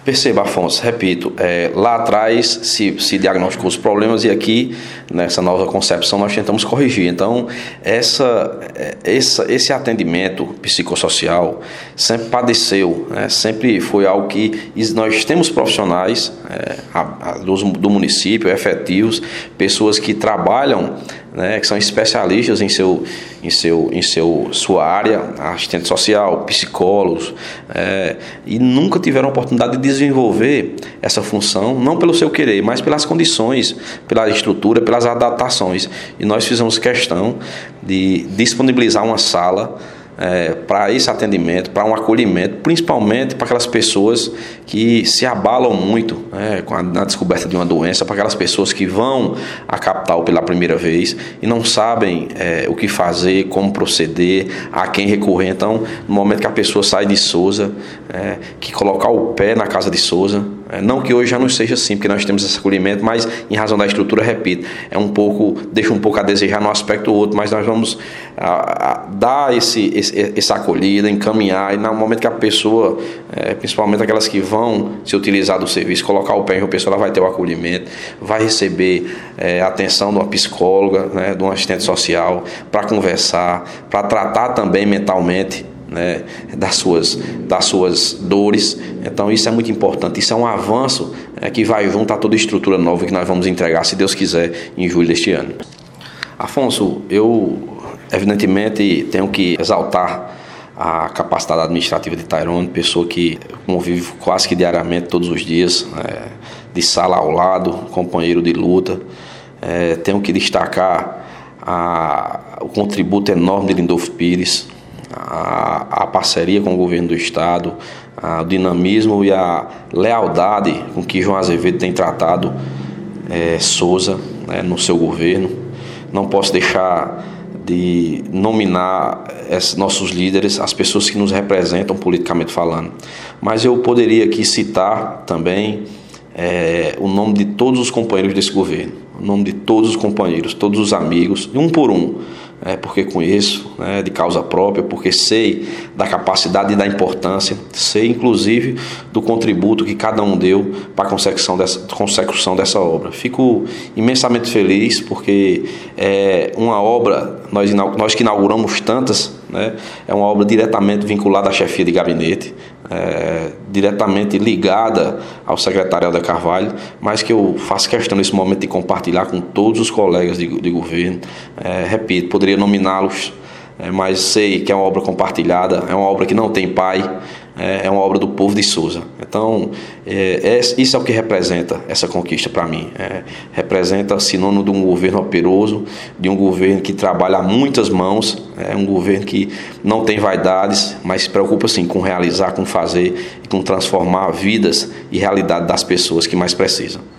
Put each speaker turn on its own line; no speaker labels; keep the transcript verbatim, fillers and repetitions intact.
Perceba, Afonso, repito, é, lá atrás se, se diagnosticou os problemas e aqui, nessa nova concepção, nós tentamos corrigir. Então, essa, essa, esse atendimento psicossocial sempre padeceu, né? Sempre foi algo que nós temos profissionais é, a, a, do, do município, efetivos, pessoas que trabalham, né, que são especialistas em, seu, em, seu, em seu, sua área, assistente social, psicólogos, é, e nunca tiveram a oportunidade de desenvolver essa função, não pelo seu querer, mas pelas condições, pela estrutura, pelas adaptações. E nós fizemos questão de disponibilizar uma sala É, para esse atendimento, para um acolhimento, principalmente para aquelas pessoas que se abalam muito, né, com a, na descoberta de uma doença, para aquelas pessoas que vão à capital pela primeira vez e não sabem é, o que fazer, como proceder, a quem recorrer. Então, no momento que a pessoa sai de Sousa, é, que colocar o pé na casa de Sousa, é, não que hoje já não seja assim, porque nós temos esse acolhimento, mas em razão da estrutura, repito, é um pouco, deixa um pouco a desejar no aspecto ou outro, mas nós vamos a, a, dar esse, esse, essa acolhida, encaminhar, e no momento que a pessoa, é, principalmente aquelas que vão se utilizar do serviço, colocar o pé em uma pessoa, ela vai ter o acolhimento, vai receber é, a atenção de uma psicóloga, né, de um assistente social, para conversar, para tratar também mentalmente, né, das suas, das suas dores. Então isso é muito importante, isso é um avanço é, que vai junto a toda a estrutura nova que nós vamos entregar, se Deus quiser, em julho deste ano. Afonso, eu evidentemente tenho que exaltar a capacidade administrativa de Tairone, pessoa que convive quase que diariamente, todos os dias, é, de sala ao lado, companheiro de luta. É, tenho que destacar a, o contributo enorme de Lindolfo Pires, A, a parceria com o governo do estado, a, o dinamismo e a lealdade com que João Azevedo tem tratado é, Sousa, né, no seu governo. Não posso deixar de nominar esses nossos líderes, as pessoas que nos representam politicamente falando, mas eu poderia aqui citar também é, o nome de todos os companheiros desse governo, o nome de todos os companheiros, todos os amigos, um por um, é, porque conheço, né, de causa própria, porque sei da capacidade e da importância, sei inclusive do contributo que cada um deu para a consecução dessa, consecução dessa obra. Fico imensamente feliz porque é uma obra, nós, nós que inauguramos tantas, né, é uma obra diretamente vinculada à chefia de gabinete, é, diretamente ligada ao secretário Helder Carvalho, mas que eu faço questão nesse momento de compartilhar com todos os colegas de, de governo. É, repito, poderia nominá-los, é, mas sei que é uma obra compartilhada, é uma obra que não tem pai, é, é uma obra do povo de Sousa. Então, é, é, isso é o que representa essa conquista para mim. É, representa sinônimo de um governo operoso, de um governo que trabalha a muitas mãos, é um governo que não tem vaidades, mas se preocupa sim com realizar, com fazer e com transformar vidas e realidade das pessoas que mais precisam.